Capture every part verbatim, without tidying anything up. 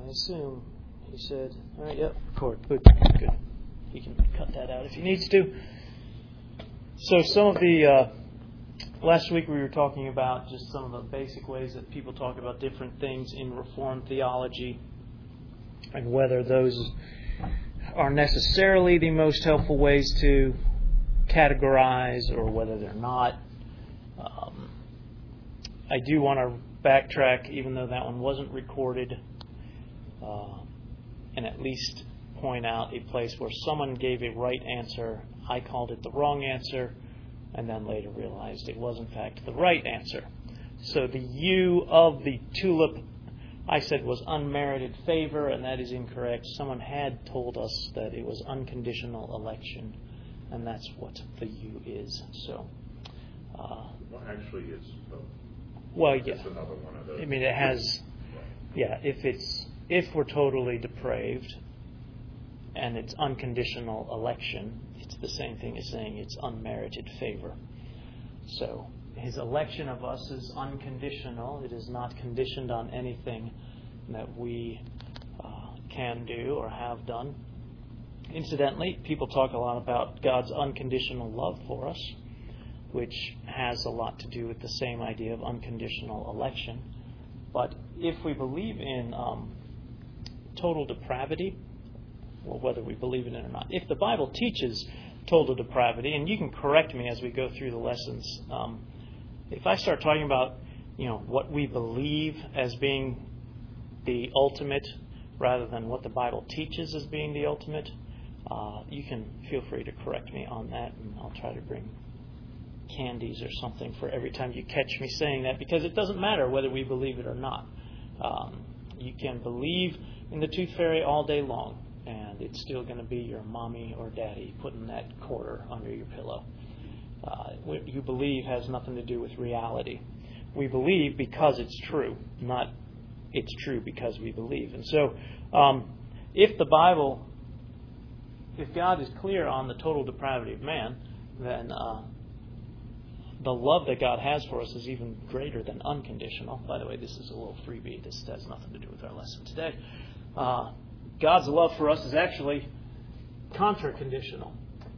assume he said, all right, yep, record. Good, good. He can cut that out if he needs to. So some of the, uh, last week we were talking about just some of the basic ways that people talk about different things in Reformed theology and whether those are necessarily the most helpful ways to categorize or whether they're not. Um, I do want to backtrack, even though that one wasn't recorded, uh, and at least point out a place where someone gave a right answer. I called it the wrong answer, and then later realized it was in fact the right answer. So the U of the tulip, I said, was unmerited favor, and that is incorrect. Someone had told us that it was unconditional election, and that's what the U is. So, uh, well, actually, it's uh, well, it's yeah. another one of those. I mean, it has, yeah. If it's if we're totally depraved, and it's unconditional election, it's the same thing as saying it's unmerited favor. So his election of us is unconditional. It is not conditioned on anything that we uh, can do or have done. Incidentally, people talk a lot about God's unconditional love for us, which has a lot to do with the same idea of unconditional election. But if we believe in um, total depravity, well, whether we believe in it or not, if the Bible teaches total depravity, and you can correct me as we go through the lessons, um, if I start talking about, you know, what we believe as being the ultimate rather than what the Bible teaches as being the ultimate, uh, you can feel free to correct me on that, and I'll try to bring candies or something for every time you catch me saying that, because it doesn't matter whether we believe it or not. Um, you can believe in the tooth fairy all day long, and it's still going to be your mommy or daddy putting that quarter under your pillow. Uh, what you believe has nothing to do with reality. We believe because it's true, not it's true because we believe. And so, um, if the Bible, if God is clear on the total depravity of man, then uh, the love that God has for us is even greater than unconditional. By the way, this is a little freebie. This has nothing to do with our lesson today. Uh, God's love for us is actually contra-conditional.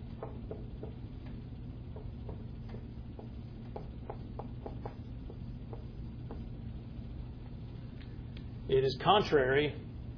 It is contrary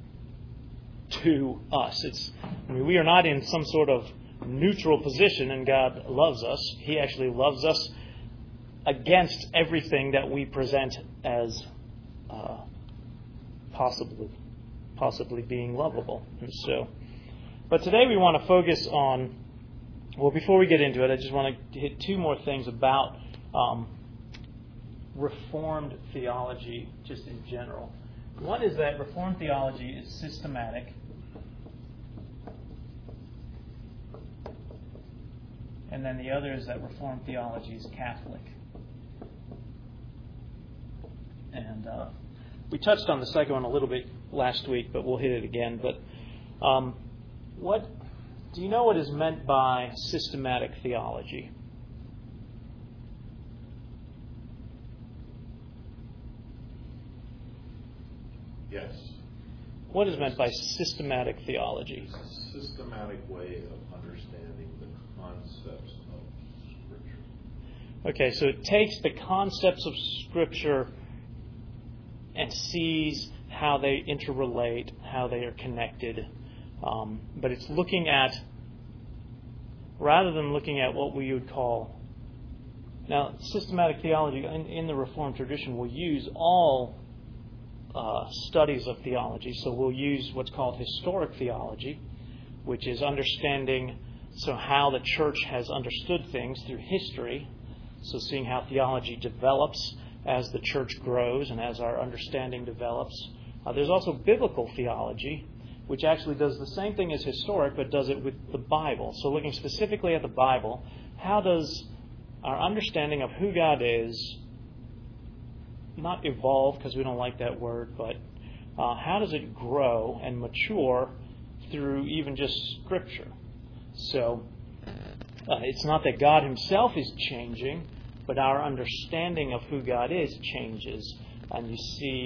to us. It's, I mean, we are not in some sort of neutral position, and God loves us. He actually loves us against everything that we present as uh, possibly possibly being lovable. And so, but today we want to focus on, well, before we get into it, I just want to hit two more things about um, Reformed theology just in general. One is that Reformed theology is systematic. And then the other is that Reformed theology is Catholic. And uh, we touched on the second one a little bit last week, but we'll hit it again. But um, what do you know what is meant by systematic theology? Yes. What is meant by systematic theology? It's a systematic way of understanding the concepts of Scripture. Okay, so it takes the concepts of Scripture and sees how they interrelate, how they are connected. Um, but it's looking at, rather than looking at what we would call, now systematic theology in, in the Reformed tradition will use all uh, studies of theology. So we'll use what's called historic theology, which is understanding so how the church has understood things through history. So seeing how theology develops as the church grows and as our understanding develops. Uh, there's also biblical theology, which actually does the same thing as historic, but does it with the Bible. So looking specifically at the Bible, how does our understanding of who God is not evolve, because we don't like that word, but uh, how does it grow and mature through even just Scripture? So uh, it's not that God Himself is changing, but our understanding of who God is changes. And you see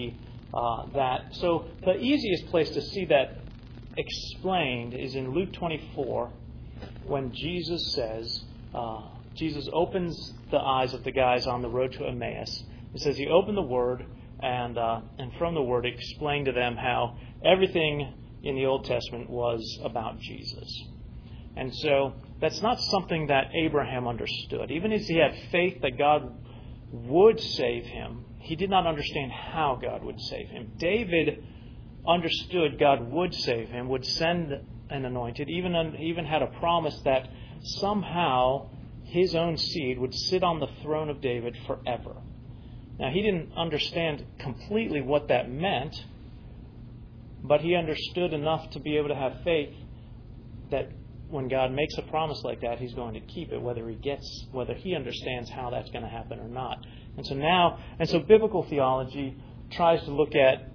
uh, that. So the easiest place to see that explained is in Luke twenty-four, when Jesus says, uh, Jesus opens the eyes of the guys on the road to Emmaus. It says he opened the Word, and uh, and from the Word explained to them how everything in the Old Testament was about Jesus. And so that's not something that Abraham understood. Even as he had faith that God would save him, he did not understand how God would save him. David understood God would save him, would send an anointed, even, even had a promise that somehow his own seed would sit on the throne of David forever. Now, he didn't understand completely what that meant, but he understood enough to be able to have faith that when God makes a promise like that, he's going to keep it, whether he gets, whether he understands how that's going to happen or not. And so now, and so biblical theology tries to look at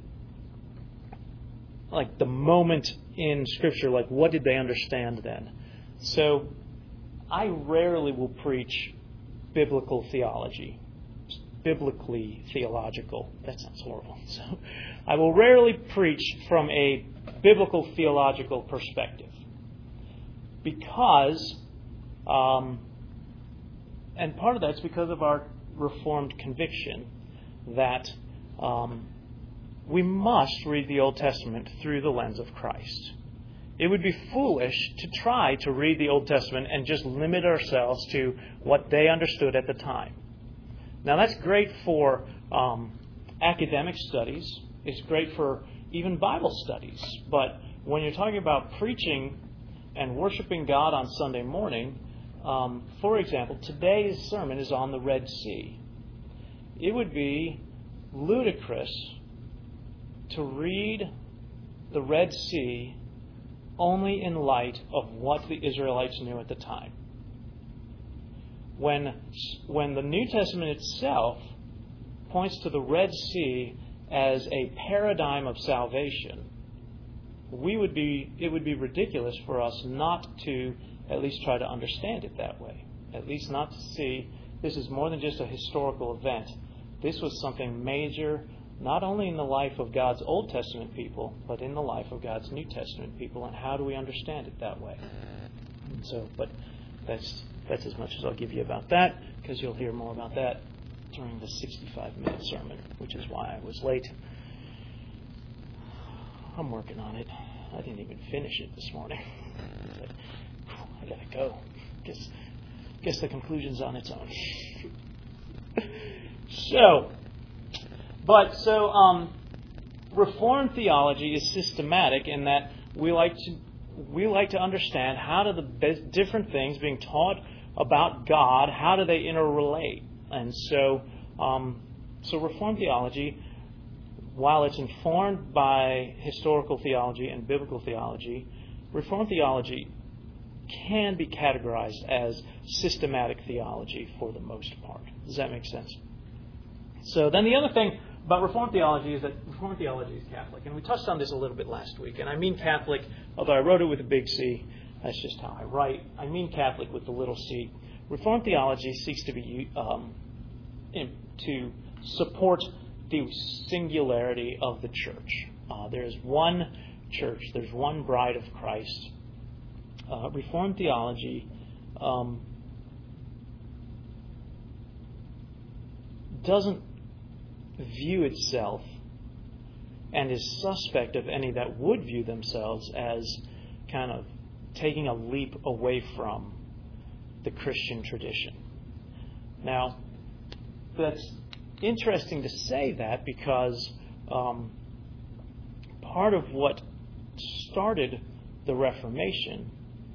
like the moment in Scripture, like what did they understand then? So I rarely will preach biblical theology, biblically theological. That sounds horrible. So I will rarely preach from a biblical theological perspective. Because, um, and part of that's because of our Reformed conviction that um, we must read the Old Testament through the lens of Christ. It would be foolish to try to read the Old Testament and just limit ourselves to what they understood at the time. Now, that's great for um, academic studies. It's great for even Bible studies. But when you're talking about preaching and worshiping God on Sunday morning, um, for example, today's sermon is on the Red Sea. It would be ludicrous to read the Red Sea only in light of what the Israelites knew at the time. When, when the New Testament itself points to the Red Sea as a paradigm of salvation, we would be it would be ridiculous for us not to at least try to understand it that way. At least not to see this is more than just a historical event. This was something major, not only in the life of God's Old Testament people, but in the life of God's New Testament people. And how do we understand it that way? And so, but that's that's as much as I'll give you about that, because you'll hear more about that during the sixty-five minute sermon, which is why I was late. I'm working on it. I didn't even finish it this morning. But I gotta go. Guess, guess the conclusion's on its own. so, but so um, Reformed theology is systematic in that we like to we like to understand how do the different things being taught about God, how do they interrelate? And so, um, so Reformed theology, while it's informed by historical theology and biblical theology, Reformed theology can be categorized as systematic theology for the most part. Does that make sense? So then the other thing about Reformed theology is that Reformed theology is Catholic. And we touched on this a little bit last week. And I mean Catholic, although I wrote it with a big C. That's just how I write. I mean Catholic with the little c. Reformed theology seeks to be um, in, to support the singularity of the church. Uh, there's one church. There's one bride of Christ. Uh, Reformed theology um, doesn't view itself and is suspect of any that would view themselves as kind of taking a leap away from the Christian tradition. Now, that's interesting to say that because um, part of what started the Reformation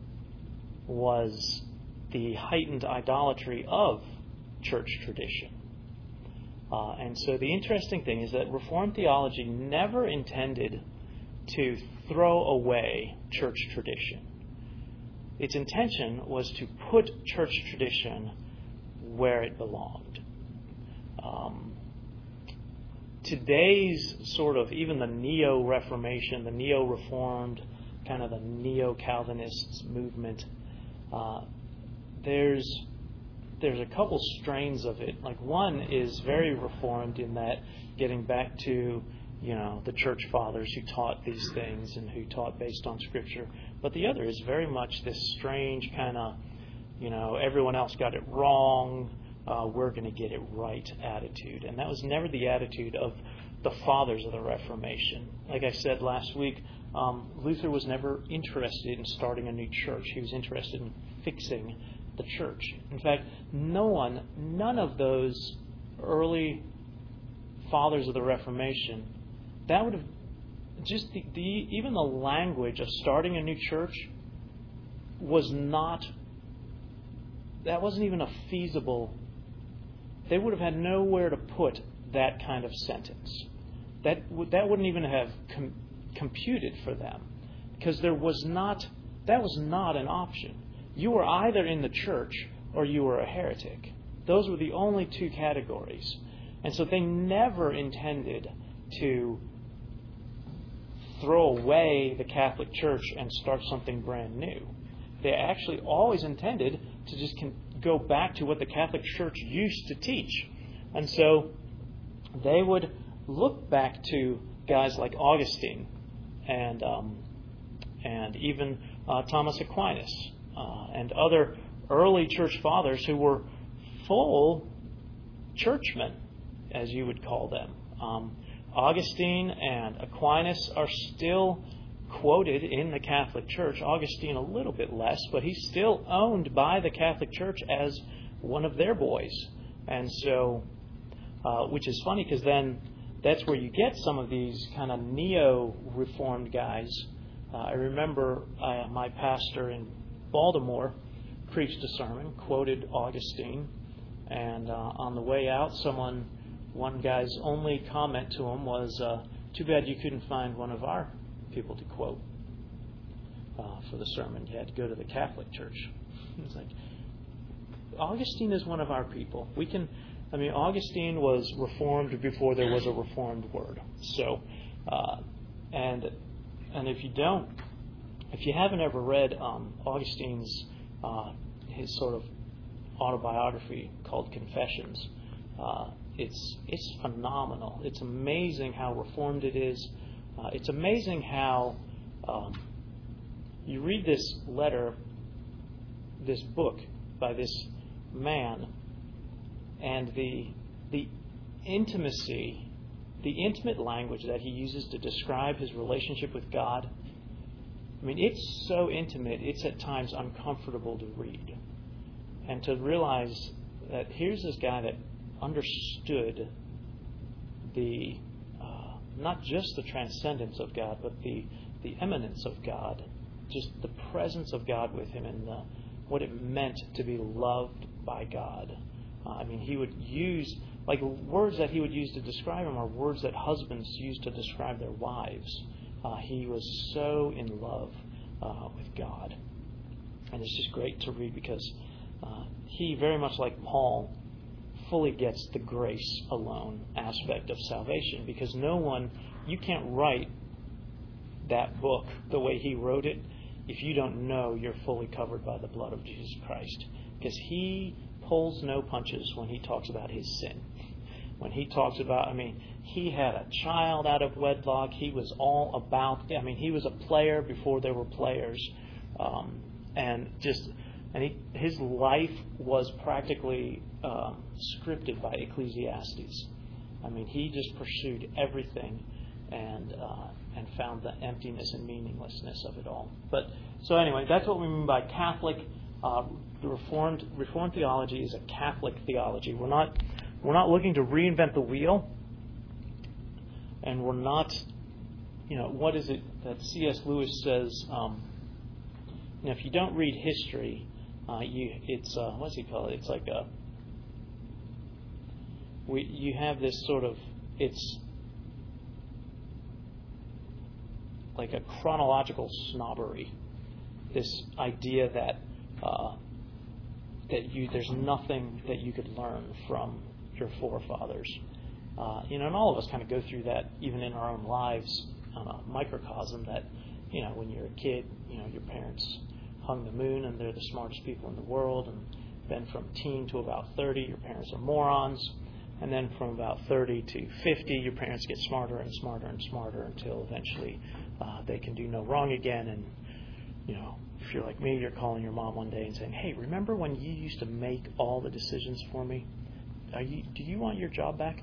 was the heightened idolatry of church tradition. Uh, and so the interesting thing is that Reformed theology never intended to throw away church tradition. Its intention was to put church tradition where it belonged. Um, today's sort of, even the Neo-Reformation, the Neo-Reformed, kind of the Neo-Calvinists movement, uh, there's there's a couple strains of it. Like one is very Reformed in that, getting back to you know, the church fathers who taught these things and who taught based on Scripture. But the other is very much this strange kind of, you know, everyone else got it wrong, uh, we're going to get it right attitude. And that was never the attitude of the fathers of the Reformation. Like I said last week, um, Luther was never interested in starting a new church. He was interested in fixing the church. In fact, no one, none of those early fathers of the Reformation, that would have just the, the even the language of starting a new church was not, that wasn't even a feasible, they would have had nowhere to put that kind of sentence. That that wouldn't even have com- computed for them, because there was not, that was not an option. You were either in the church or you were a heretic. Those were the only two categories. And so they never intended to throw away the Catholic Church and start something brand new. They actually always intended to just con- go back to what the Catholic Church used to teach. And so they would look back to guys like Augustine and um, and even uh, Thomas Aquinas uh, and other early church fathers who were full churchmen, as you would call them. Um, Augustine and Aquinas are still quoted in the Catholic Church. Augustine a little bit less, but he's still owned by the Catholic Church as one of their boys. And so, uh, which is funny because then that's where you get some of these kind of neo-reformed guys. Uh, I remember uh, my pastor in Baltimore preached a sermon, quoted Augustine, and uh, on the way out, someone, one guy's only comment to him was, uh, too bad you couldn't find one of our people to quote uh, for the sermon. You had to go to the Catholic Church. It's like, Augustine is one of our people. We can, I mean, Augustine was Reformed before there was a Reformed word. So, uh, and and if you don't, if you haven't ever read um, Augustine's, uh, his sort of autobiography called Confessions, uh, it's it's phenomenal. It's amazing how reformed it is. Uh, it's amazing how um, you read this letter, this book by this man, and the the intimacy, the intimate language that he uses to describe his relationship with God. I mean, it's so intimate, it's at times uncomfortable to read. And to realize that here's this guy that understood the, uh, not just the transcendence of God, but the, the eminence of God, just the presence of God with him and the, what it meant to be loved by God. Uh, I mean, he would use, like words that he would use to describe him are words that husbands use to describe their wives. Uh, he was so in love uh, with God. And it's just great to read because uh, he, very much like Paul, fully gets the grace alone aspect of salvation, because no one, you can't write that book the way he wrote it if you don't know you're fully covered by the blood of Jesus Christ. Because he pulls no punches when he talks about his sin. When he talks about, I mean, he had a child out of wedlock. He was all about, I mean, he was a player before there were players. Um, and just, and he, his life was practically um, scripted by Ecclesiastes. I mean, he just pursued everything and uh, and found the emptiness and meaninglessness of it all. But so anyway, that's what we mean by Catholic. Uh, the Reformed Reformed theology is a Catholic theology. We're not we're not looking to reinvent the wheel, and we're not, you know, what is it that C S Lewis says? Um, you know, if you don't read history, uh, you it's uh, what's he call it? It's like a we you have this sort of it's like a chronological snobbery. This idea that uh, that you there's nothing that you could learn from your forefathers. Uh, you know, and all of us kind of go through that even in our own lives on a microcosm that, you know, when you're a kid, you know, your parents hung the moon and they're the smartest people in the world, and then from teen to about thirty, your parents are morons. And then from about thirty to fifty, your parents get smarter and smarter and smarter until eventually uh, they can do no wrong again. And, you know, if you're like me, you're calling your mom one day and saying, hey, remember when you used to make all the decisions for me? Are you, do you want your job back?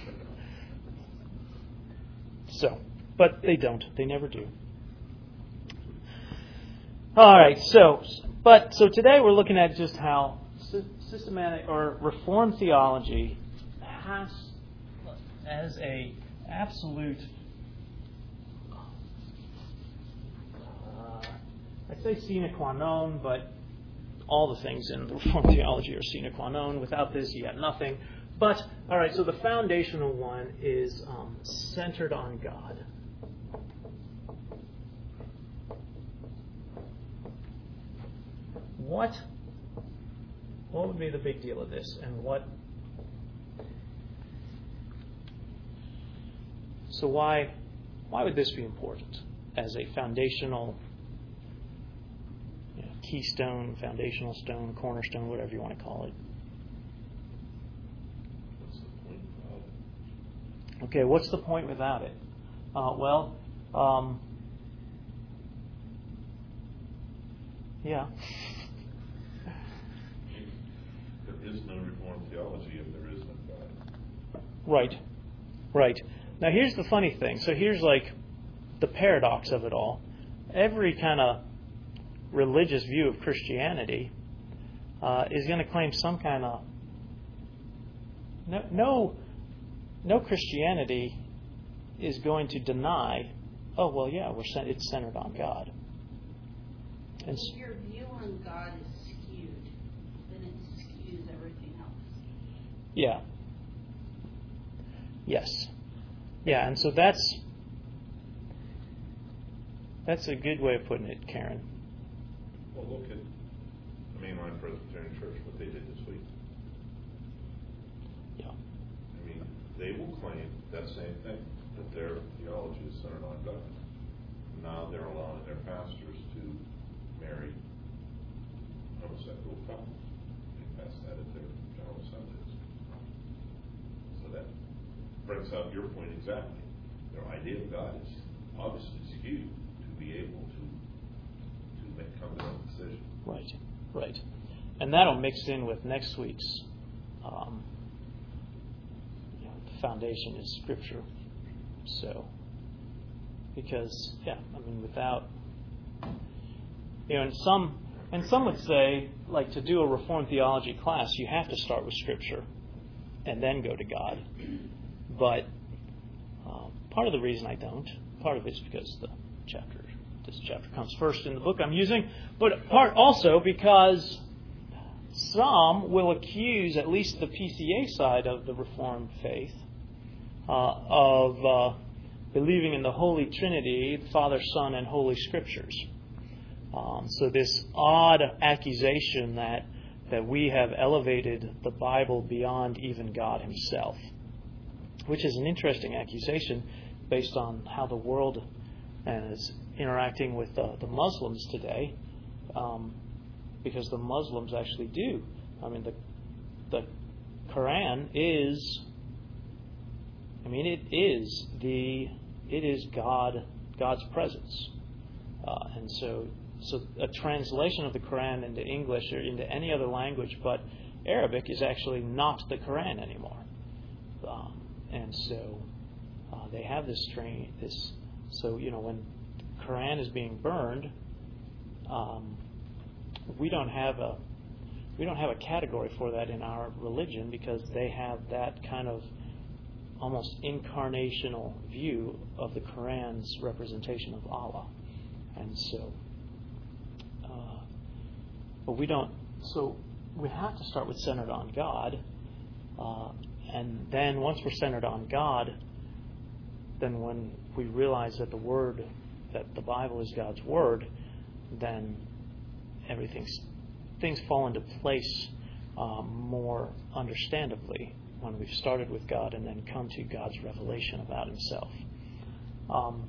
So, but they don't. They never do. All right, so, but, so today we're looking at just how systematic or Reformed theology has, as a absolute, uh, I'd say sine qua non, but all the things in the Reformed theology are sine qua non. Without this, you got nothing. But, all right, so the foundational one is um, centered on God. What, what would be the big deal of this, and what? So why, why would this be important as a foundational, you know, keystone, foundational stone, cornerstone, whatever you want to call it? What's the point without it? Okay, what's the point without it? Uh, well, um, yeah. There is no Reformed theology if there is no God. Right, right. Now here's the funny thing. So here's like the paradox of it all. Every kind of religious view of Christianity uh, is going to claim some kind of no, no, no Christianity is going to deny. Oh well, yeah, we're it's centered on God. And if your view on God is skewed, then it skews everything else. Yeah. Yes. Yeah, and so that's that's a good way of putting it, Karen. Well, look at the Mainline Presbyterian Church, what they did this week. Yeah. I mean, they will claim that same thing, that their theology is centered on God. Now they're allowing their pastors to marry homosexual couples. They pass that at their general assemblies. So that brings up your point exactly. Their idea of God is obviously skewed to be able to to make come to that decision. Right, right. And that'll mix in with next week's um, you know, the foundation is Scripture. So, because, yeah, I mean, without, you know, and some, and some would say, like, to do a Reformed theology class, you have to start with Scripture and then go to God. But uh, part of the reason I don't, part of it's because the chapter, this chapter comes first in the book I'm using, but part also because some will accuse at least the P C A side of the Reformed faith uh, of uh, believing in the Holy Trinity, Father, Son, and Holy Scriptures. Um, so this odd accusation that that we have elevated the Bible beyond even God Himself, which is an interesting accusation based on how the world is interacting with uh, the Muslims today, um, because the Muslims actually do. I mean, the the Quran is, I mean, it is the it is God God's presence, uh, and so so a translation of the Quran into English or into any other language but Arabic is actually not the Quran anymore. Um, And so uh, they have this strain. This so you know when the Quran is being burned, um, we don't have a we don't have a category for that in our religion because they have that kind of almost incarnational view of the Quran's representation of Allah, and so. Uh, but we don't. So we have to start with centered on God. Uh, And then once we're centered on God, then when we realize that the Word, that the Bible is God's Word, then everything's things fall into place um, more understandably when we've started with God and then come to God's revelation about Himself. Um,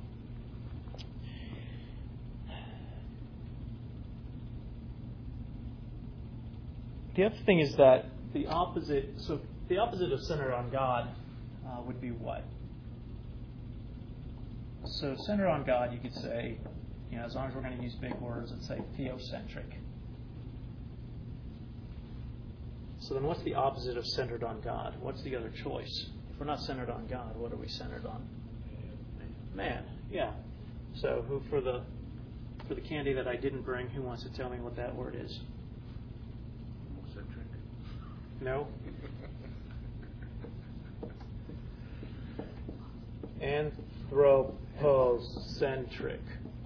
the other thing is that the opposite. So the opposite of centered on God uh, would be what? So centered on God, you could say, you know, as long as we're going to use big words, let's say theocentric. So then what's the opposite of centered on God? What's the other choice? If we're not centered on God, what are we centered on? Man, yeah. So who for the for the candy that I didn't bring, who wants to tell me what that word is? Centric. No? Anthropocentric.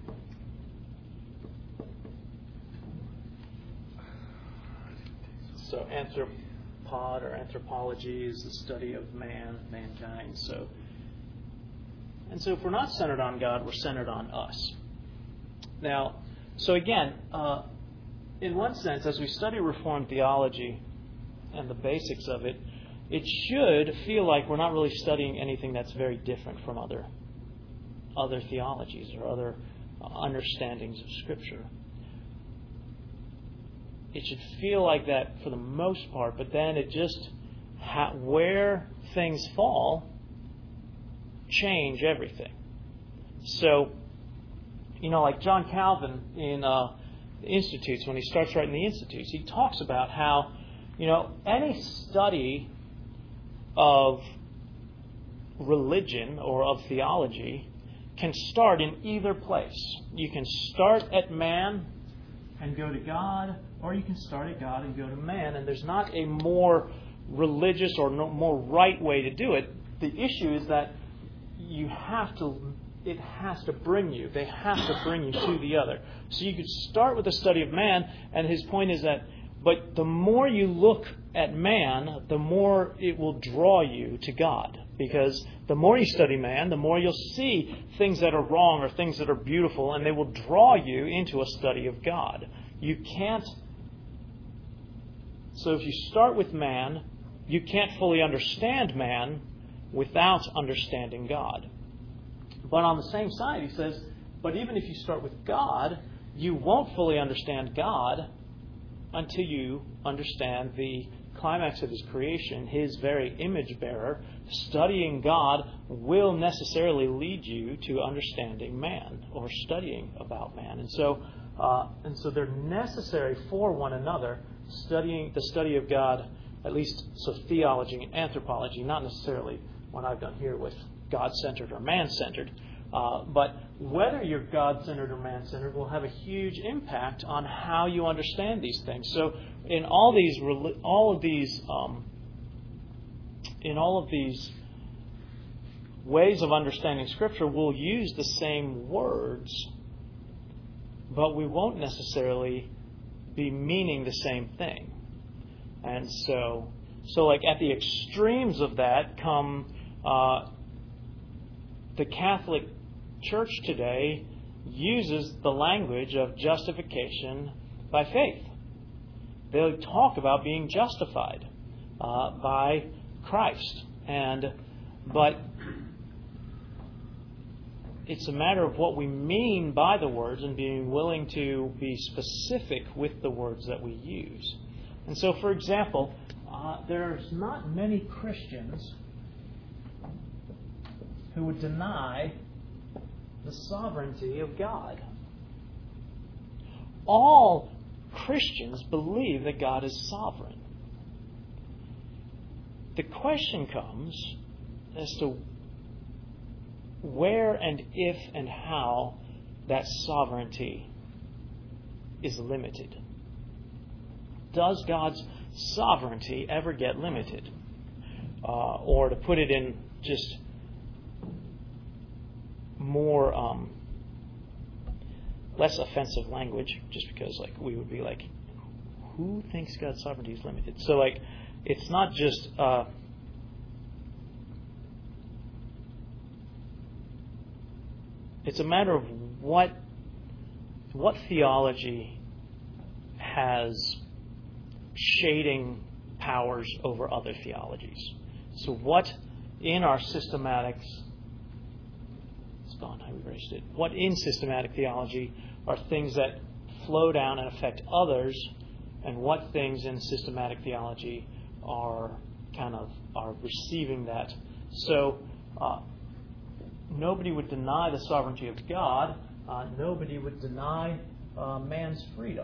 So anthropod or anthropology is the study of man, mankind. So, and so if we're not centered on God, we're centered on us. Now, so again, uh, in one sense, as we study Reformed theology and the basics of it, it should feel like we're not really studying anything that's very different from other other theologies or other understandings of Scripture. It should feel like that for the most part, but then it just, ha- where things fall, change everything. So, you know, like John Calvin in uh, the Institutes, when he starts writing the Institutes, he talks about how, you know, any study of religion or of theology can start in either place. You can start at man and go to God, or you can start at God and go to man. And there's not a more religious or no more right way to do it. The issue is that you have to, it has to bring you. They have to bring you to the other. So you could start with the study of man, and his point is that, but the more you look at man, the more it will draw you to God. Because the more you study man, the more you'll see things that are wrong or things that are beautiful, and they will draw you into a study of God. You can't... So if you start with man, you can't fully understand man without understanding God. But on the same side, he says, but even if you start with God, you won't fully understand God until you understand the climax of His creation, His very image bearer. Studying God will necessarily lead you to understanding man or studying about man. And so, uh, and so they're necessary for one another. Studying the study of God, at least so theology and anthropology, not necessarily what I've done here with God-centered or man-centered. Uh, but whether you're God-centered or man-centered will have a huge impact on how you understand these things. So, in all these, all of these, um, in all of these ways of understanding Scripture, we'll use the same words, but we won't necessarily be meaning the same thing. And so, so like at the extremes of that come uh, the Catholic Church today uses the language of justification by faith. They talk about being justified uh, by Christ, and but it's a matter of what we mean by the words and being willing to be specific with the words that we use. And so, for example, uh, there's not many Christians who would deny the sovereignty of God. All Christians believe that God is sovereign. The question comes as to where and if and how that sovereignty is limited. Does God's sovereignty ever get limited? Uh, or to put it in just more um, less offensive language, just because like we would be like, who thinks God's sovereignty is limited? So like, it's not just uh, it's a matter of what what theology has shading powers over other theologies. So what in our systematics gone, I erased it. What in systematic theology are things that flow down and affect others, and what things in systematic theology are kind of are receiving that. So uh, nobody would deny the sovereignty of God. Uh, nobody would deny uh, man's freedom.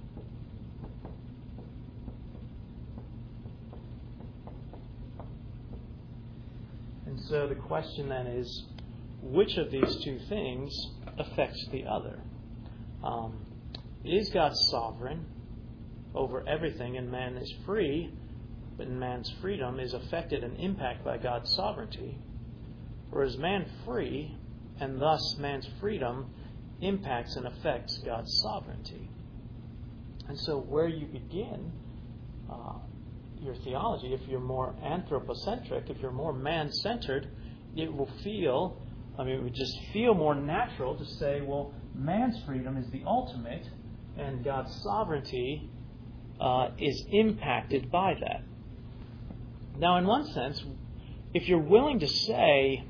And so the question then is, which of these two things affects the other? Um, is God sovereign over everything and man is free, but man's freedom is affected and impacted by God's sovereignty? Or is man free and thus man's freedom impacts and affects God's sovereignty? And so where you begin uh, your theology, if you're more anthropocentric, if you're more man-centered, it will feel, I mean, it would just feel more natural to say, well, man's freedom is the ultimate, and God's sovereignty uh, is impacted by that. Now, in one sense, if you're willing to say,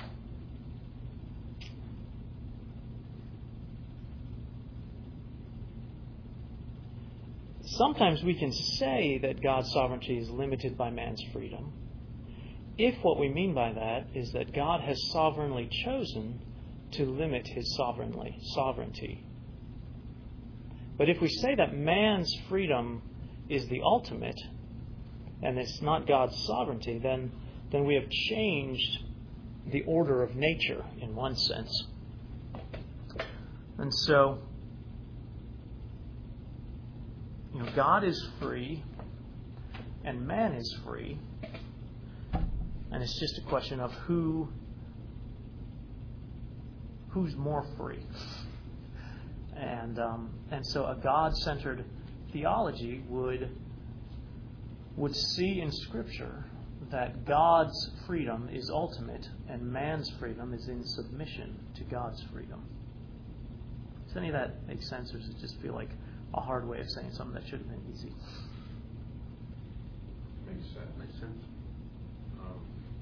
sometimes we can say that God's sovereignty is limited by man's freedom, if what we mean by that is that God has sovereignly chosen to limit his sovereignly sovereignty. But if we say that man's freedom is the ultimate, and it's not God's sovereignty, then, then we have changed the order of nature in one sense. And so, you know, God is free and man is free, and it's just a question of who who's more free. And um, and so a God-centered theology would would see in Scripture that God's freedom is ultimate and man's freedom is in submission to God's freedom. Does any of that make sense, or does it just feel like a hard way of saying something that should have been easy? Makes sense. Makes sense. Um,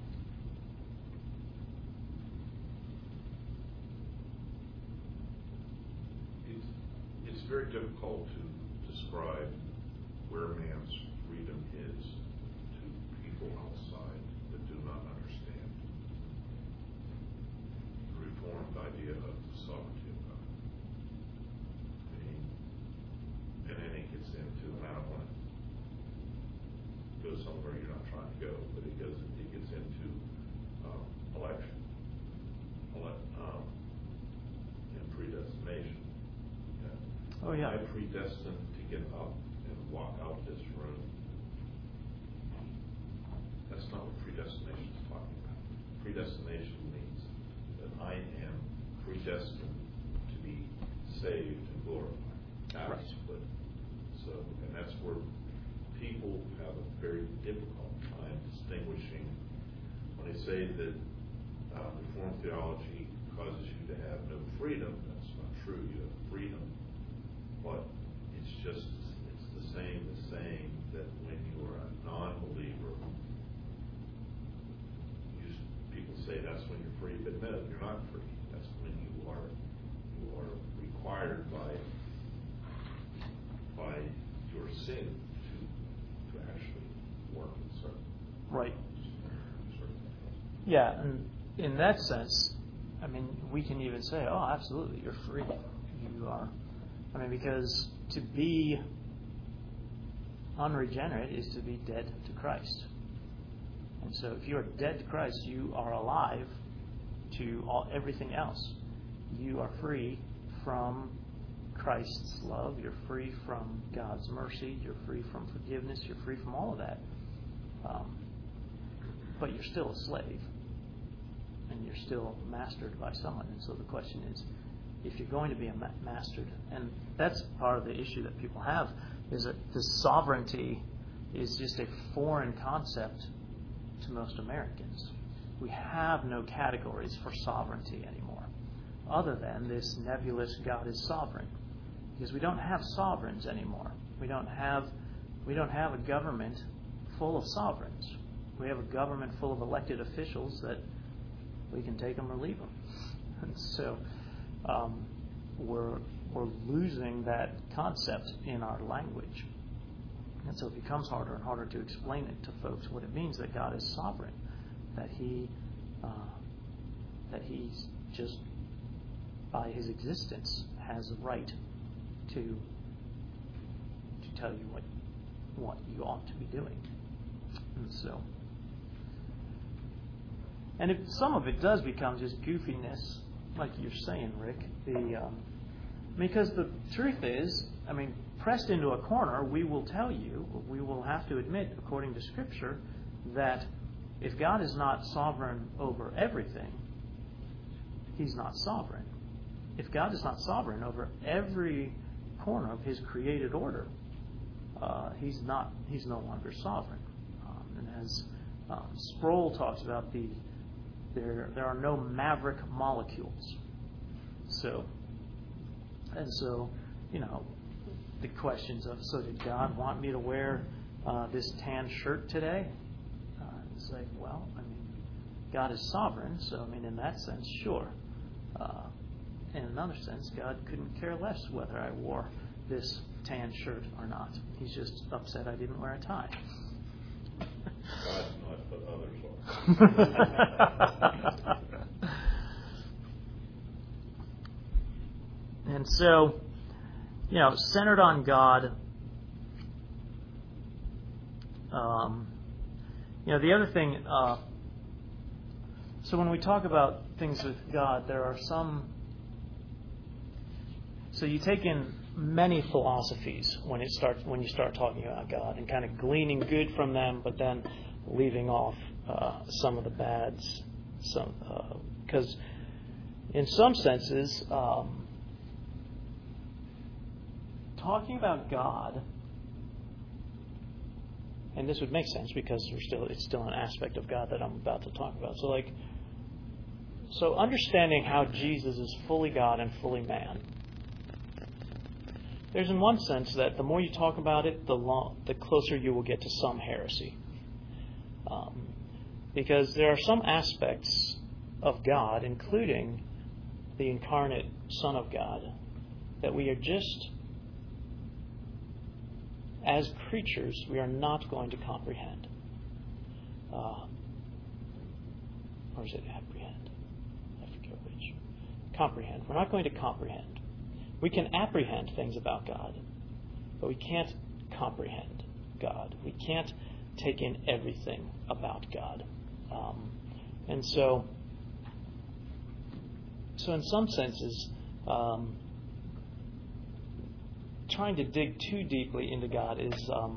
it's, it's very difficult to describe where man's freedom is to people outside that do not understand the Reformed idea of the sovereignty of God. I mean, and then it gets into, and I don't want to go somewhere you're not trying to go, but it goes, it gets into um, election, ele- um, and predestination. Yeah. Oh, yeah. Am I predestined to get up and walk out this room? That's not what predestination is talking about. Predestination means that I am predestined to be saved and glorified. That's Right. what. So, and that's where people have a very difficult time distinguishing when they say that uh, Reformed theology causes you to have no freedom. That's not true. You have freedom, but it's just it's the same as saying that when you are a non-believer, you, people say that's when you're free, but no, you're not free. That's when you are you are required by by your sin to to actually work in certain Right. certain Yeah, and in that sense, I mean, we can even say, oh, absolutely, you're free. You are. I mean, because to be unregenerate is to be dead to Christ. And so if you are dead to Christ, you are alive to all, everything else. You are free from Christ's love. You're free from God's mercy. You're free from forgiveness. You're free from all of that. Um, but you're still a slave. And you're still mastered by someone. And so the question is, if you're going to be a ma- mastered, and that's part of the issue that people have, is that the sovereignty is just a foreign concept to most Americans. We have no categories for sovereignty anymore, other than this nebulous God is sovereign. Because we don't have sovereigns anymore. We don't have we don't have a government full of sovereigns. We have a government full of elected officials that we can take them or leave them. And so um, we're we're losing that concept in our language. And so it becomes harder and harder to explain it to folks what it means that God is sovereign, that He, uh, that He's just, by His existence, has a right to to tell you what what you ought to be doing. And so, and if some of it does become just goofiness, like you're saying, Rick, the um, because the truth is, I mean, pressed into a corner, we will tell you, we will have to admit, according to Scripture, that if God is not sovereign over everything, He's not sovereign. If God is not sovereign over every corner of His created order, uh, He's not. He's no longer sovereign. Um, and as um, Sproul talks about, the there there are no maverick molecules. So, and so, you know, the questions of, so did God want me to wear uh, this tan shirt today? Uh, it's like, well, I mean, God is sovereign, so I mean, in that sense, sure. Uh, in another sense, God couldn't care less whether I wore this tan shirt or not. He's just upset I didn't wear a tie. God's not, but others are. And so, you know, centered on God. Um, you know, the other thing, uh, so when we talk about things with God, there are some, so you take in many philosophies when it starts, when you start talking about God, and kind of gleaning good from them, but then leaving off uh, some of the bads, some because uh, in some senses, um, talking about God, and this would make sense because we're still it's still an aspect of God that I'm about to talk about. So like, so understanding how Jesus is fully God and fully man. There's in one sense that the more you talk about it, the long, the closer you will get to some heresy. Um, because there are some aspects of God, including the incarnate Son of God, that we are just, as creatures, we are not going to comprehend. Uh, or is it apprehend? I forget which. Comprehend. We're not going to comprehend. We can apprehend things about God, but we can't comprehend God. We can't take in everything about God. Um, and so, so in some senses, um, trying to dig too deeply into God is um,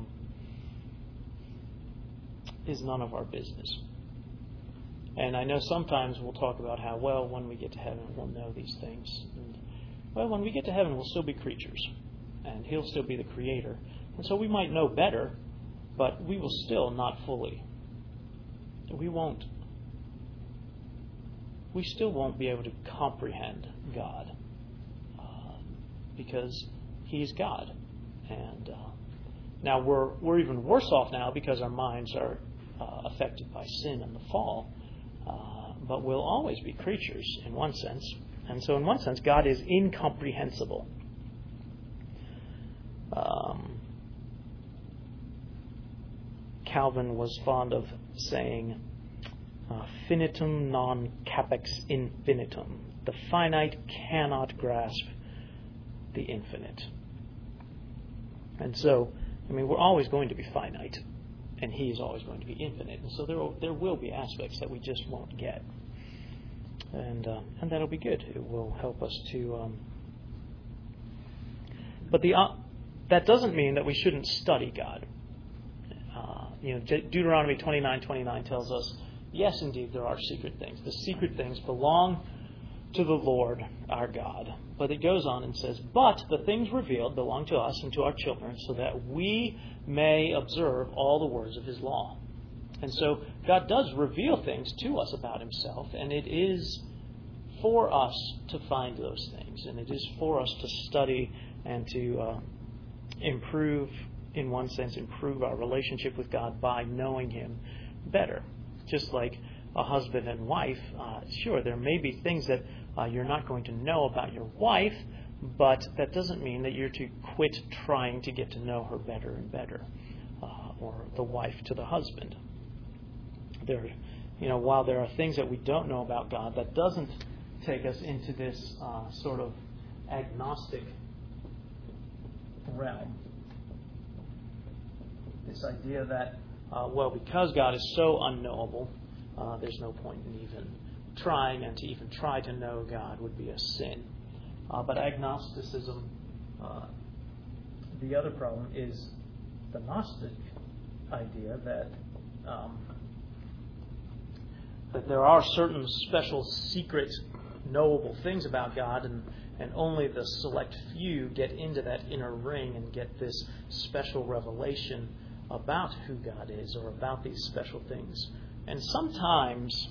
is none of our business. And I know sometimes we'll talk about how, well, when we get to heaven, we'll know these things. And, well, when we get to heaven, we'll still be creatures, and He'll still be the Creator. And so we might know better, but we will still not fully. We won't. We still won't be able to comprehend God uh, because He's God. And uh, now we're we're even worse off now because our minds are uh, affected by sin and the fall. Uh, but we'll always be creatures in one sense. And so in one sense, God is incomprehensible. Um, Calvin was fond of saying, uh, finitum non capex infinitum. The finite cannot grasp the infinite. And so, I mean, we're always going to be finite, and He is always going to be infinite. And so there will, there will be aspects that we just won't get. And uh, and that'll be good. It will help us to. Um, but the uh, that doesn't mean that we shouldn't study God. Uh, you know, De- Deuteronomy twenty-nine twenty-nine tells us, yes, indeed, there are secret things. The secret things belong to the Lord our God. But it goes on and says, but the things revealed belong to us and to our children, so that we may observe all the words of His law. And so God does reveal things to us about Himself, and it is for us to find those things, and it is for us to study and to uh, improve, in one sense, improve our relationship with God by knowing Him better. Just like a husband and wife, uh, sure, there may be things that uh, you're not going to know about your wife, but that doesn't mean that you're to quit trying to get to know her better and better. or the wife to the husband. There, you know, while there are things that we don't know about God, that doesn't take us into this uh, sort of agnostic realm. This idea that, uh, well, because God is so unknowable, uh, there's no point in even trying, and to even try to know God would be a sin. Uh, but agnosticism, uh, the other problem is the Gnostic idea that um, that there are certain special, secret, knowable things about God, and, and only the select few get into that inner ring and get this special revelation about who God is or about these special things. And sometimes,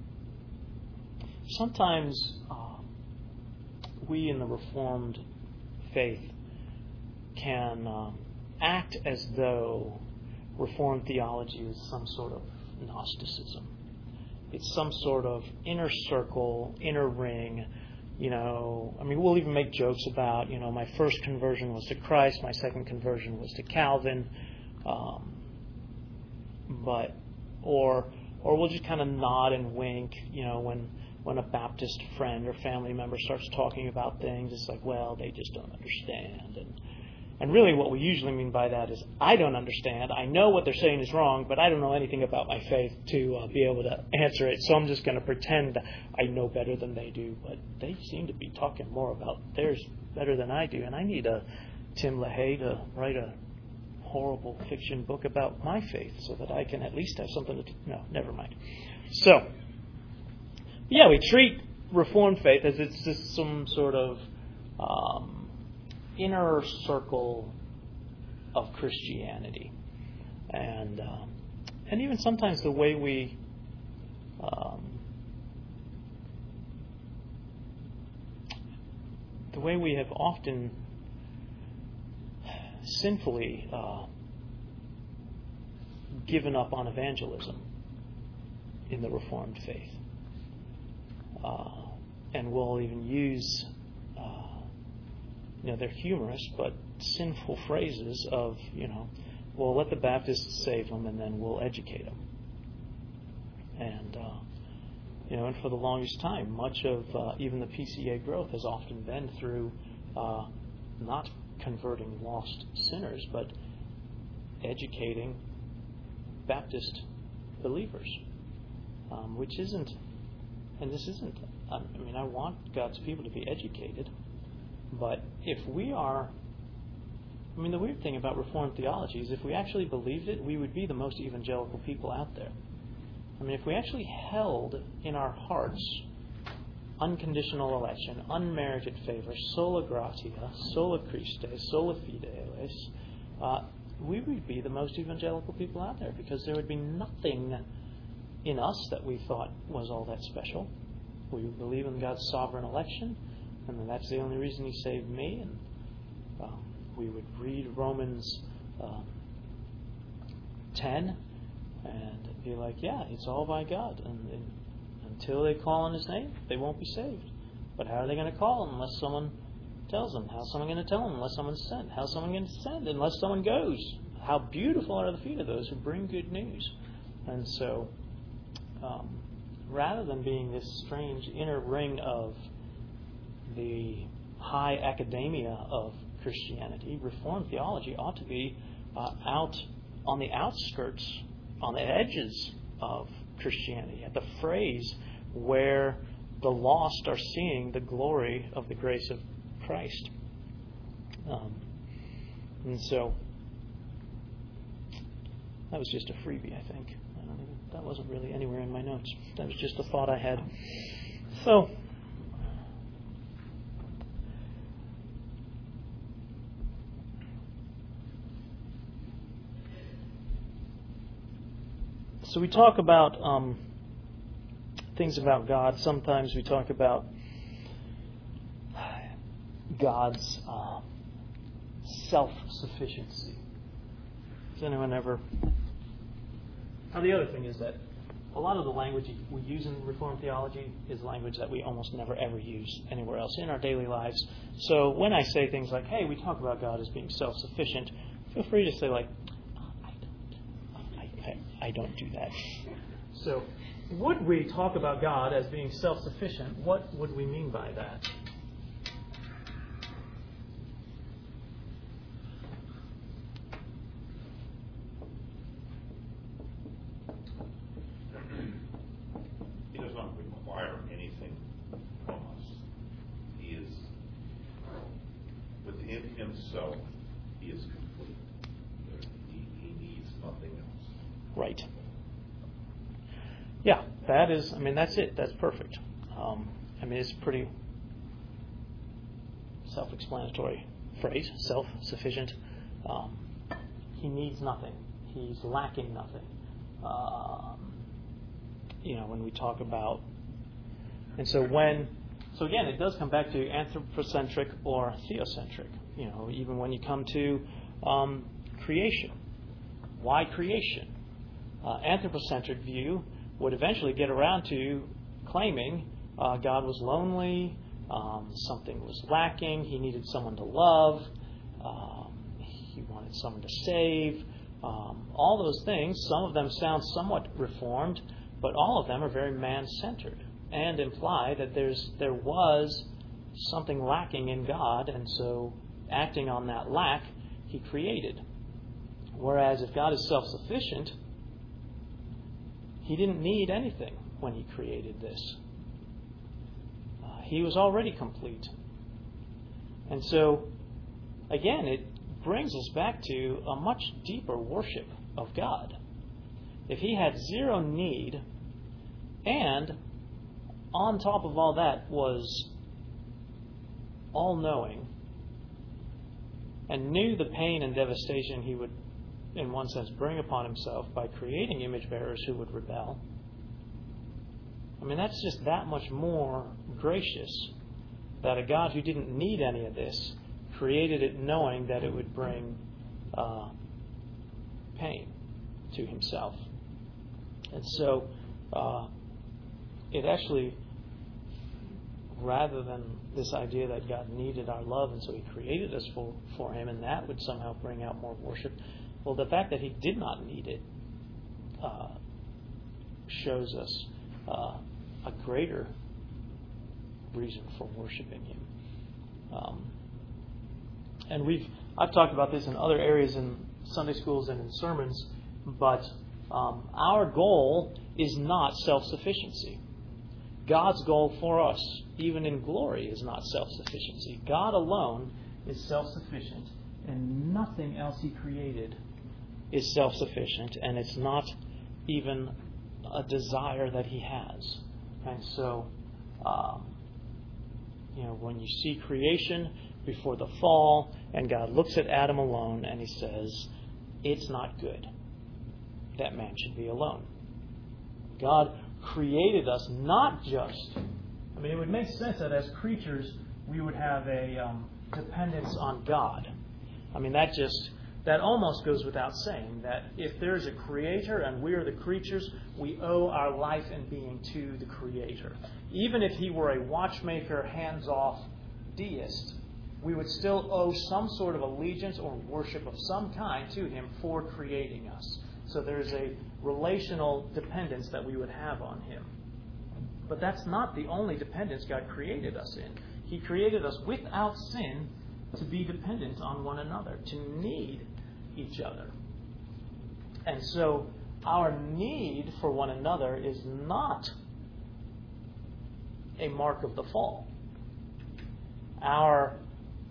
sometimes uh, we in the Reformed faith can uh, act as though Reformed theology is some sort of Gnosticism. It's some sort of inner circle, inner ring. You know, I mean, we'll even make jokes about, you know, my first conversion was to Christ, my second conversion was to Calvin, um, but or or we'll just kind of nod and wink, you know, when when a Baptist friend or family member starts talking about things. It's like, well, they just don't understand. And And really what we usually mean by that is, I don't understand. I know what they're saying is wrong, but I don't know anything about my faith to uh, be able to answer it. So I'm just going to pretend I know better than they do. But they seem to be talking more about theirs better than I do. And I need a Tim LaHaye to write a horrible fiction book about my faith so that I can at least have something to... T- no, never mind. So, yeah, we treat Reformed faith as it's just some sort of... Um, inner circle of Christianity, and um, and even sometimes the way we um, the way we have often sinfully uh, given up on evangelism in the Reformed faith, uh, and we'll even use. You know, they're humorous, but sinful phrases of, you know, well, let the Baptists save them and then we'll educate them. And, uh, you know, and for the longest time, much of uh, even the P C A growth has often been through uh, not converting lost sinners, but educating Baptist believers, um, which isn't, and this isn't, I mean, I want God's people to be educated. But if we are, I mean, the weird thing about Reformed theology is if we actually believed it, we would be the most evangelical people out there. I mean, if we actually held in our hearts unconditional election, unmerited favor, sola gratia, sola Christe, sola fide, uh, we would be the most evangelical people out there, because there would be nothing in us that we thought was all that special. We would believe in God's sovereign election, and that's the only reason He saved me. And um, we would read Romans um, ten and be like, yeah, it's all by God. And, and until they call on His name, they won't be saved. But how are they going to call unless someone tells them? How's someone going to tell them unless someone's sent? How's someone going to send unless someone goes? How beautiful are the feet of those who bring good news. And so, um, rather than being this strange inner ring of the high academia of Christianity, Reformed theology ought to be uh, out on the outskirts, on the edges of Christianity, at the phrase where the lost are seeing the glory of the grace of Christ. Um, and so, that was just a freebie, I think. I don't even, that wasn't really anywhere in my notes. That was just a thought I had. So, So we talk about um, things about God. Sometimes we talk about God's uh, self-sufficiency. Does anyone ever... Now the other thing is that a lot of the language we use in Reformed theology is language that we almost never ever use anywhere else in our daily lives. So when I say things like, hey, we talk about God as being self-sufficient, feel free to say like, oh, I don't. I don't do that. So, would we talk about God as being self-sufficient? What would we mean by that? He does not require anything from us. He is, within himself, he is complete. He, he needs nothing else. Right. Yeah, that is, I mean, that's it. That's perfect. Um, I mean, it's a pretty self-explanatory phrase, self-sufficient. Um, he needs nothing. He's lacking nothing. Um, you know, when we talk about, and so when, so again, it does come back to anthropocentric or theocentric. You know, even when you come to um, creation. Why creation? Uh, anthropocentric view would eventually get around to claiming uh, God was lonely, um, something was lacking, he needed someone to love, um, he wanted someone to save, um, all those things. Some of them sound somewhat reformed, but all of them are very man-centered and imply that there's there was something lacking in God, and so acting on that lack, he created. Whereas if God is self-sufficient, he didn't need anything when he created this. Uh, he was already complete. And so, again, it brings us back to a much deeper worship of God. If he had zero need, and on top of all that was all-knowing, and knew the pain and devastation he would, in one sense, bring upon himself by creating image bearers who would rebel. I mean, that's just that much more gracious, that a God who didn't need any of this created it knowing that it would bring uh, pain to himself. And so uh, it actually, rather than this idea that God needed our love and so he created us for, for him, and that would somehow bring out more worship, well, the fact that he did not need it uh, shows us uh, a greater reason for worshiping him. Um, and we've I've talked about this in other areas in Sunday schools and in sermons, but um, our goal is not self-sufficiency. God's goal for us, even in glory, is not self-sufficiency. God alone is self-sufficient, and nothing else he created is self-sufficient, and it's not even a desire that he has. And so, um, you know, when you see creation before the fall, and God looks at Adam alone, and he says, it's not good that man should be alone. God created us not just, I mean, it would make sense that as creatures, we would have a um, dependence on God. I mean, that just, that almost goes without saying, that if there's a creator and we're the creatures, we owe our life and being to the creator. Even if he were a watchmaker, hands-off deist, we would still owe some sort of allegiance or worship of some kind to him for creating us. So there's a relational dependence that we would have on him. But that's not the only dependence God created us in. He created us without sin to be dependent on one another, to need each other. And so our need for one another is not a mark of the fall. Our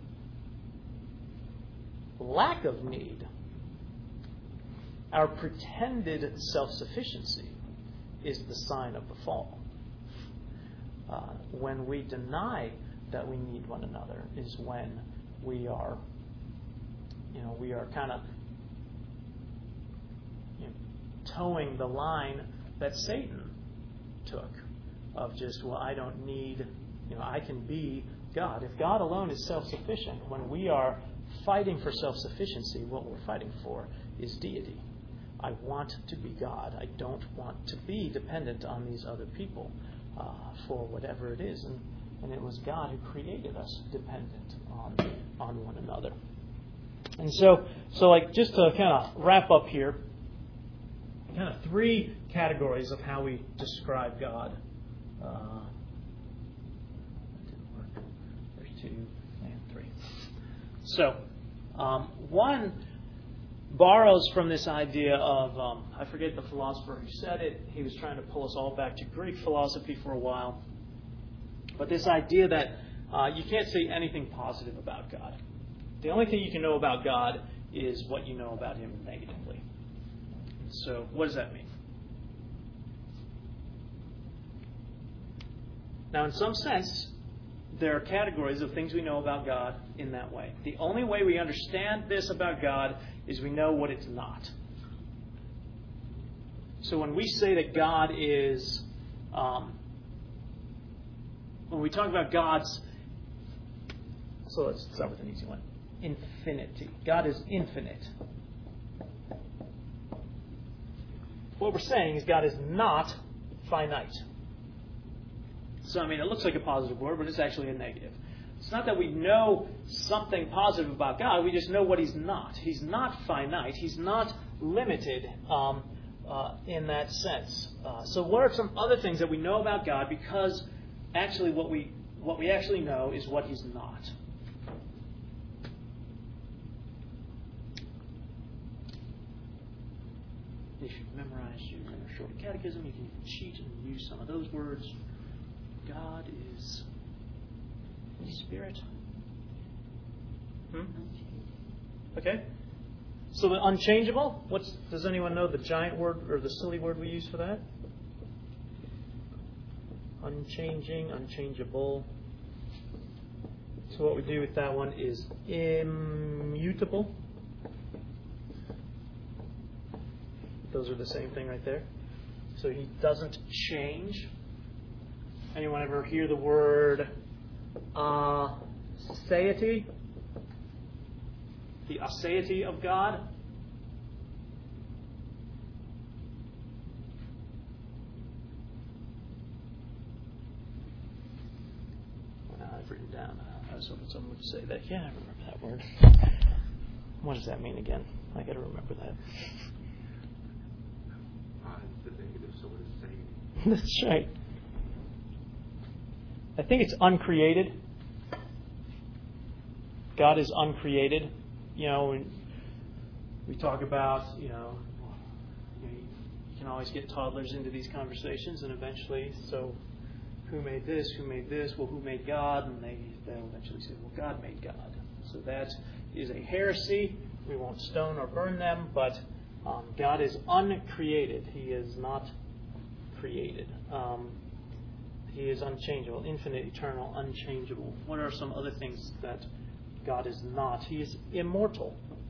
lack of need, our pretended self-sufficiency, is the sign of the fall. Uh, when we deny that we need one another is when we are, you know, we are kind of you know, towing the line that Satan took of just, well, I don't need, you know, I can be God. If God alone is self-sufficient, when we are fighting for self-sufficiency, what we're fighting for is deity. I want to be God. I don't want to be dependent on these other people uh, for whatever it is. And, and it was God who created us dependent on on one another. And so, so like just to kind of wrap up here, kind of three categories of how we describe God. Uh, that didn't work. There's two and three. So, um, one borrows from this idea of, um, I forget the philosopher who said it. He was trying to pull us all back to Greek philosophy for a while. But this idea that uh, you can't say anything positive about God. The only thing you can know about God is what you know about Him negatively. So, what does that mean? Now, in some sense, there are categories of things we know about God in that way. The only way we understand this about God is we know what it's not. So when we say that God is, um, when we talk about God's, so let's start with an easy one, infinity. God is infinite. What we're saying is God is not finite. So, I mean, it looks like a positive word, but it's actually a negative. It's not that we know something positive about God. We just know what He's not. He's not finite. He's not limited um, uh, in that sense. Uh, so what are some other things that we know about God? Because actually what we what we actually know is what He's not. If you've memorized your shorter catechism, you can cheat and use some of those words. God is Spirit. Hmm? Okay. So the unchangeable. What's does anyone know the giant word or the silly word we use for that? Unchanging, unchangeable. So what we do with that one is immutable. Those are the same thing right there. So He doesn't change. Anyone ever hear the word uh, aseity? The aseity of God? Well, I've written down. I was hoping someone would say that. Yeah, I remember that word. What does that mean again? I got to remember that. Uh, it's the negative, so what is saying? That's right. I think it's uncreated. God is uncreated. You know, when we talk about, you know, you can always get toddlers into these conversations, and eventually, so who made this? Who made this? Well, who made God? And they, they'll eventually say, well, God made God. So that is a heresy. We won't stone or burn them, but um, God is uncreated. He is not created. Um, He is unchangeable, infinite, eternal, unchangeable. What are some other things that God is not? He is immortal.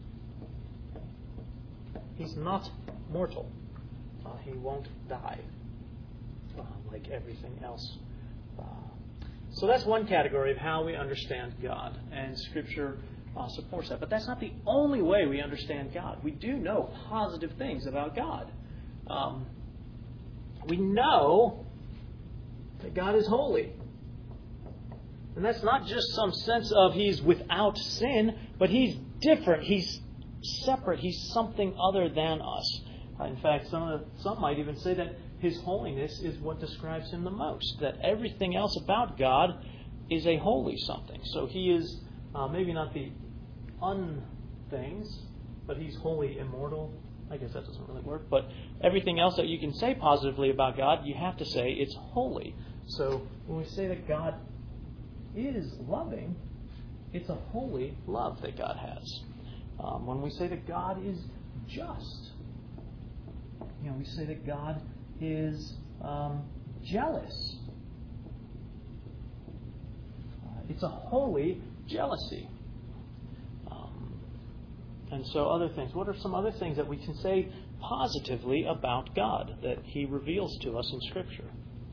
He's not mortal. Uh, he won't die, uh, like everything else. Uh, so that's one category of how we understand God, and Scripture uh, supports that. But that's not the only way we understand God. We do know positive things about God. Um, we know that God is holy. And that's not just some sense of He's without sin, but He's different. He's separate. He's something other than us. Uh, in fact, some, of the, some might even say that His holiness is what describes Him the most. That everything else about God is a holy something. So He is uh, maybe not the un-things, but He's wholly immortal. I guess that doesn't really work. But everything else that you can say positively about God, you have to say it's holy. So when we say that God is loving, it's a holy love that God has. Um, when we say that God is just, you know, we say that God is um, jealous. Uh, it's a holy jealousy. And so other things. What are some other things that we can say positively about God that He reveals to us in Scripture?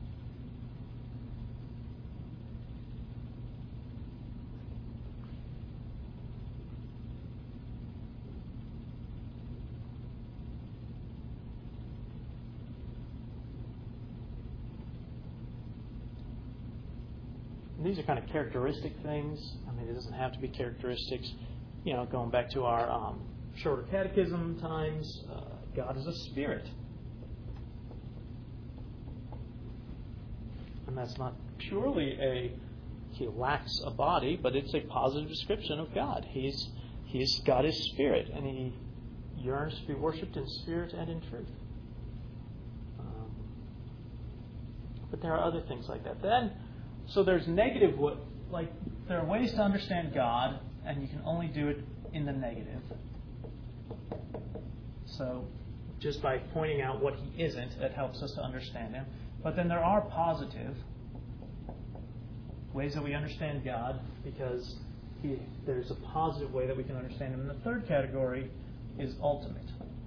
And these are kind of characteristic things. I mean, it doesn't have to be characteristics. You know, going back to our um, shorter catechism times, uh, God is a spirit. And that's not purely a, he lacks a body, but it's a positive description of God. He's, he's God is spirit, and he yearns to be worshipped in spirit and in truth. Um, but there are other things like that. Then, so there's negative, like there are ways to understand God, and you can only do it in the negative. So just by pointing out what he isn't, that helps us to understand him. But then there are positive ways that we understand God, because he, there's a positive way that we can understand him. And the third category is ultimate.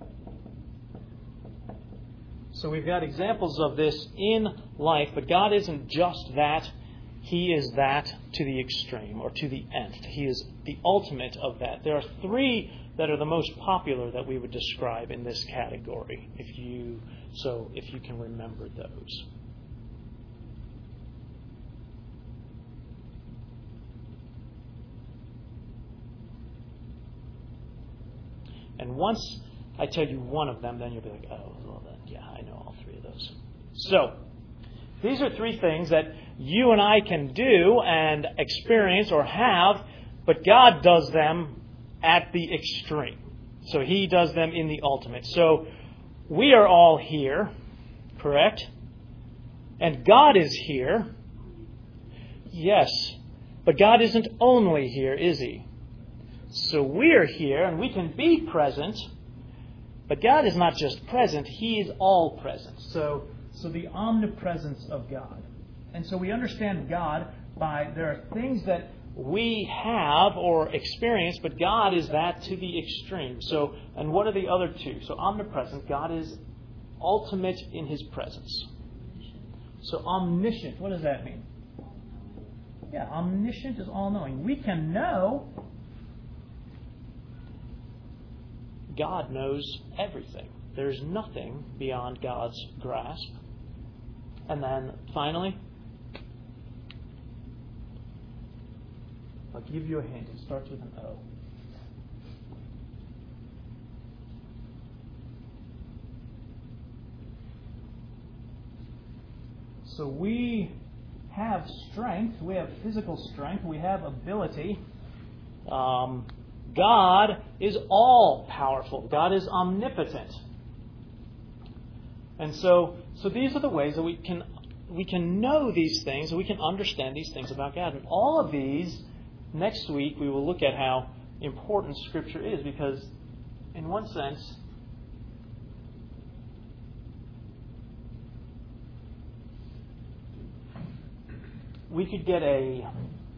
So we've got examples of this in life, but God isn't just that. He is that to the extreme, or to the nth. He is the ultimate of that. There are three that are the most popular that we would describe in this category, if you so if you can remember those. And once I tell you one of them, then you'll be like, oh, well then, yeah, I know all three of those. So, these are three things that you and I can do and experience or have, but God does them at the extreme. So He does them in the ultimate. So, we are all here, correct? And God is here. Yes, but God isn't only here, is He? So we're here and we can be present, but God is not just present, He is all present. So, so the omnipresence of God. And so we understand God by, there are things that we have or experience, but God is that to the extreme. So, and what are the other two? So omnipresent, God is ultimate in His presence. So omniscient, what does that mean? Yeah, omniscient is all-knowing. We can know God knows everything. There's nothing beyond God's grasp. And then finally, I'll give you a hint. It starts with an O. So we have strength. We have physical strength. We have ability. Um, God is all-powerful. God is omnipotent. And so, so these are the ways that we can we can know these things, and we can understand these things about God. And all of these, next week, we will look at how important Scripture is, because in one sense, we could get a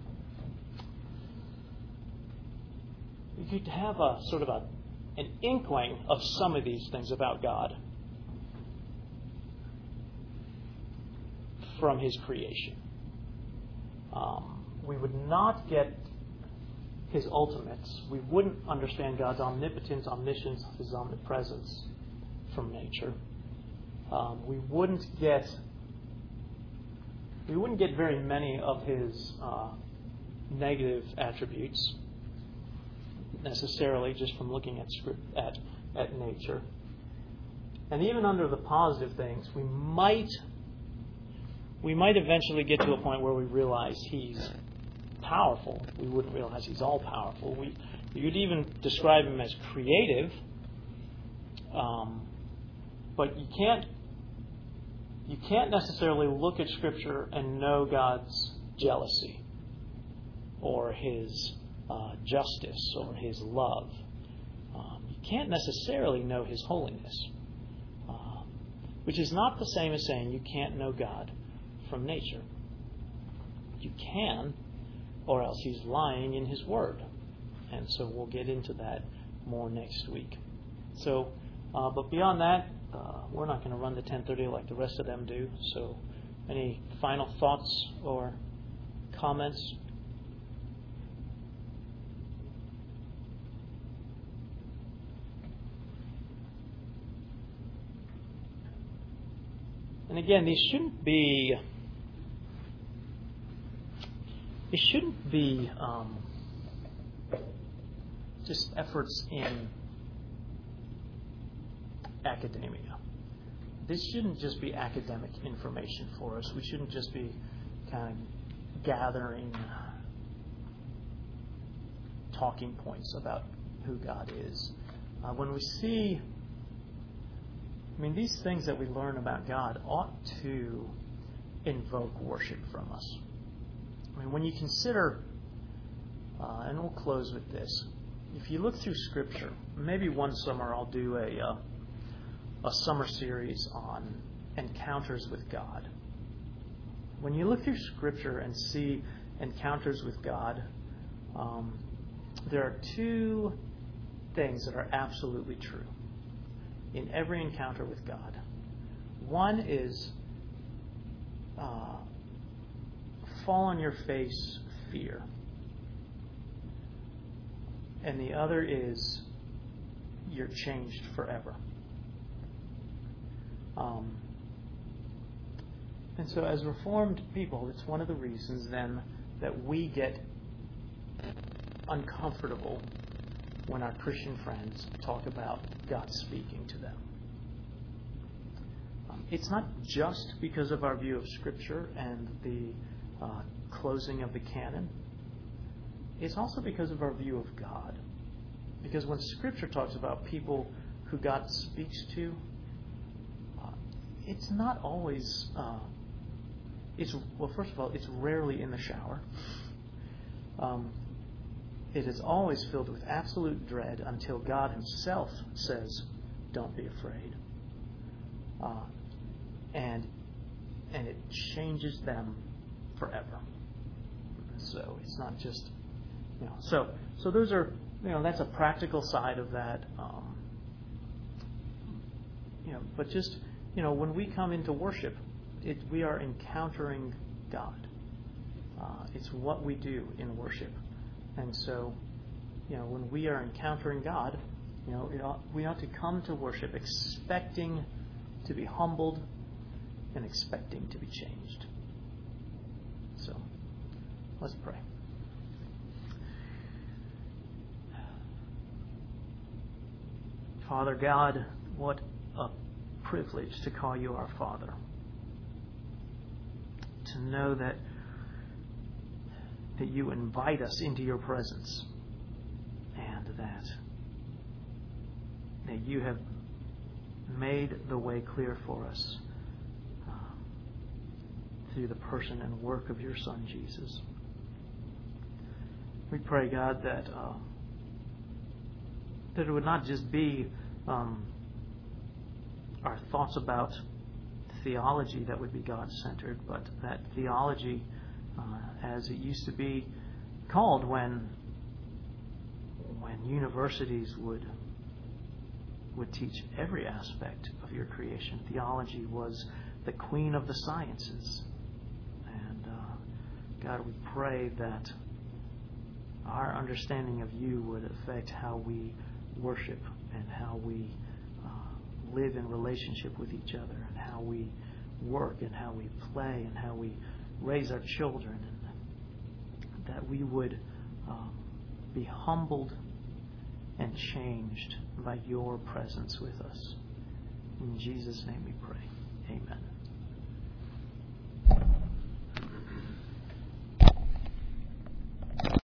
we could have a sort of a an inkling of some of these things about God from His creation. Um, we would not get His ultimates. We wouldn't understand God's omnipotence, omniscience, His omnipresence from nature. Um, we wouldn't get we wouldn't get very many of His uh, negative attributes necessarily just from looking at script, at at nature. And even under the positive things, we might we might eventually get to a point where we realize He's powerful. We wouldn't realize He's all powerful. We you could even describe Him as creative, um, but you can't you can't necessarily look at Scripture and know God's jealousy or His uh, justice or His love. Um, you can't necessarily know His holiness, uh, which is not the same as saying you can't know God from nature. You can, or else He's lying in His Word. And so we'll get into that more next week. So, uh, but beyond that, uh, we're not going to run to ten thirty like the rest of them do. So, any final thoughts or comments? And again, these shouldn't be these shouldn't be um, just efforts in academia. this shouldn't just be academic information for us. We shouldn't just be kind of gathering talking points about who God is. Uh, when we see, I mean, these things that we learn about God ought to invoke worship from us. I mean, when you consider, uh, and we'll close with this, if you look through Scripture, maybe one summer I'll do a uh, a summer series on encounters with God. When you look through Scripture and see encounters with God, um, there are two things that are absolutely true in every encounter with God. One is uh, fall on your face fear. And the other is you're changed forever. Um, and so as Reformed people, it's one of the reasons then that we get uncomfortable when our Christian friends talk about God speaking to them. Um, it's not just because of our view of Scripture and the uh, closing of the canon. It's also because of our view of God. Because when Scripture talks about people who God speaks to, uh, it's not always, uh, it's well, first of all, it's rarely in the shower. Um, it is always filled with absolute dread until God Himself says, "Don't be afraid." Uh, and and it changes them forever. So it's not just, you know. So so those are, you know, that's a practical side of that. Um, you know, but just, you know, when we come into worship, it, we are encountering God. Uh, it's what we do in worship. And so, you know, when we are encountering God, you know, it ought, we ought to come to worship expecting to be humbled and expecting to be changed. So, let's pray. Father God, what a privilege to call you our Father. To know that that you invite us into your presence, and that that you have made the way clear for us um, through the person and work of your Son, Jesus. We pray, God, that uh, that it would not just be um, our thoughts about theology that would be God-centered, but that theology, uh, as it used to be called when when universities would would teach every aspect of your creation. Theology was the queen of the sciences. And uh, God, we pray that our understanding of you would affect how we worship and how we uh, live in relationship with each other, and how we work and how we play and how we raise our children, and that we would um, be humbled and changed by your presence with us. In Jesus' name we pray. Amen.